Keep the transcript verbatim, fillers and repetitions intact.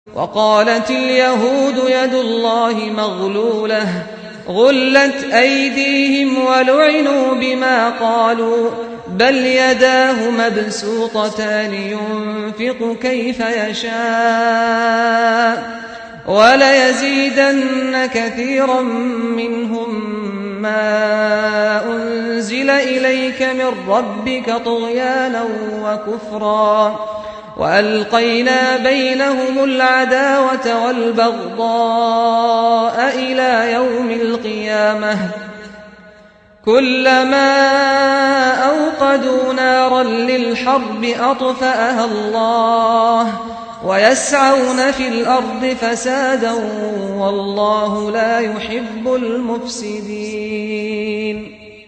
وقالت اليهود يد الله مغلولة غلت أيديهم ولعنوا بما قالوا بل يداه مبسوطتان ينفق كيف يشاء وليزيدن كثيرا منهم ما أنزل إليك من ربك طغيانا وكفرا وألقينا بينهم العداوة والبغضاء إلى يوم القيامة كلما أوقدوا نارا للحرب أطفأها الله ويسعون في الأرض فسادا والله لا يحب المفسدين.